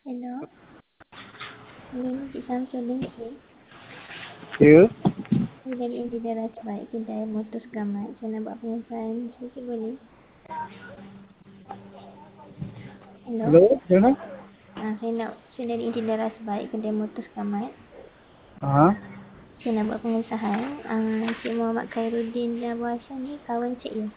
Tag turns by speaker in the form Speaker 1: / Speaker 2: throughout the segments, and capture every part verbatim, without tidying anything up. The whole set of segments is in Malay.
Speaker 1: Hello, ini Cik Samsudin Cik.
Speaker 2: Ya.
Speaker 1: Saya dari engineer Rasbaik, kedai motor selamat. Saya nak buat pengesahan sedikit boleh? Hello.
Speaker 2: Hello, mana?
Speaker 1: Ah, saya nak, saya dari engineer Rasbaik, kedai motor selamat.
Speaker 2: Ha?
Speaker 1: Saya nak buat pengesahan. Ah, Cik Muhammad Khairuddin dan Abu Hassan ni kawan Cik ya?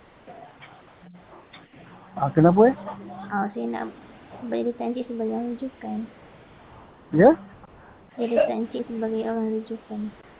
Speaker 2: Ah, kenapa eh?
Speaker 1: Ah, saya nak beri Cik sebagai orang rujukan.
Speaker 2: Ya?
Speaker 1: Beri Cik sebagai orang rujukan.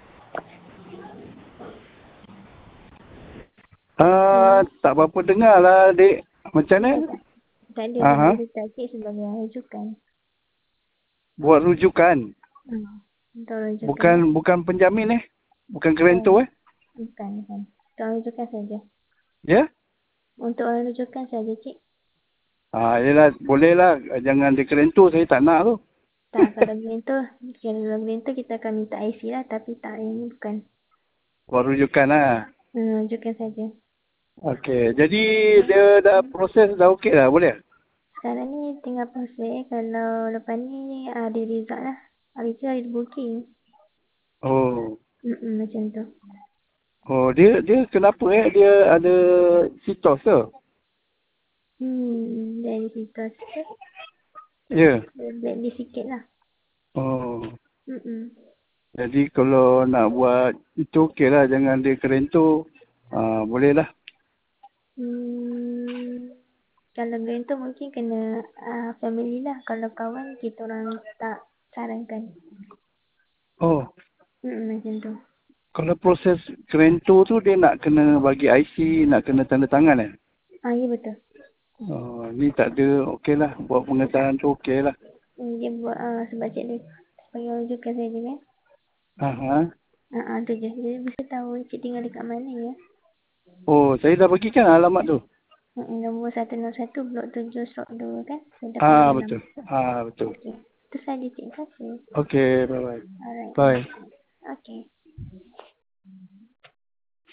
Speaker 2: Ah,
Speaker 1: Hello.
Speaker 2: tak berapa dengar lah, adik. Macam mana?
Speaker 1: Dengar tak? Tak ada, saya
Speaker 2: Aha.
Speaker 1: beri Cik sebagai orang rujukan.
Speaker 2: Buat rujukan.
Speaker 1: Hmm. Untuk rujukan.
Speaker 2: Bukan bukan penjamin eh? Bukan
Speaker 1: Bukan.
Speaker 2: kerento eh?
Speaker 1: Bukan, bukan. Untuk orang rujukan saja.
Speaker 2: Ya?
Speaker 1: Untuk orang rujukan saja, Cik.
Speaker 2: Ah, yelah, boleh lah. Jangan di kerento, saya tak nak tu.
Speaker 1: Tak, kalau gentor, kalau gentor kita akan minta I C lah, tapi tak, ini bukan.
Speaker 2: Buat rujukan lah.
Speaker 1: Hmm, rujukan saja.
Speaker 2: Okey, jadi dia dah proses dah okey dah, boleh?
Speaker 1: Sekarang ni tinggal proses, kalau lepas ni ada result lah. Hari tu hari booking.
Speaker 2: Oh.
Speaker 1: Hmm, macam tu.
Speaker 2: Oh, dia dia kenapa eh? Dia ada sitos ke?
Speaker 1: Hmm, dari situ sikit.
Speaker 2: Ya.
Speaker 1: Blacklist sikit lah.
Speaker 2: Oh.
Speaker 1: Hmm.
Speaker 2: Jadi kalau nak buat itu okey lah, jangan dia kerento. Ah, boleh lah.
Speaker 1: Hmm, kalau gentor mungkin kena uh, family lah. Kalau kawan, kita orang tak sarankan.
Speaker 2: Oh,
Speaker 1: Hmm, macam tu.
Speaker 2: kalau proses kerento tu dia nak kena bagi I C, nak kena tanda tangan eh?
Speaker 1: Ah, ya betul.
Speaker 2: Oh, ni tak ada, okey lah. Buat pengesahan tu okey lah.
Speaker 1: Hmm, dia buat uh, sebab cik dia sebagai rujukan saja kan.
Speaker 2: Aha.
Speaker 1: Ah, uh, tu je. Dia bisa tahu cik tinggal dekat mana ya.
Speaker 2: Oh, saya dah bagikan alamat tu.
Speaker 1: Hmm, nombor satu nol satu blok tujuh slot dua kan. Saya dah bagi
Speaker 2: Ah,
Speaker 1: alamat.
Speaker 2: betul. Ah, betul.
Speaker 1: Okey. Itu saja cik. Terima kasih.
Speaker 2: Okey, bye-bye.
Speaker 1: Alright.
Speaker 2: Bye.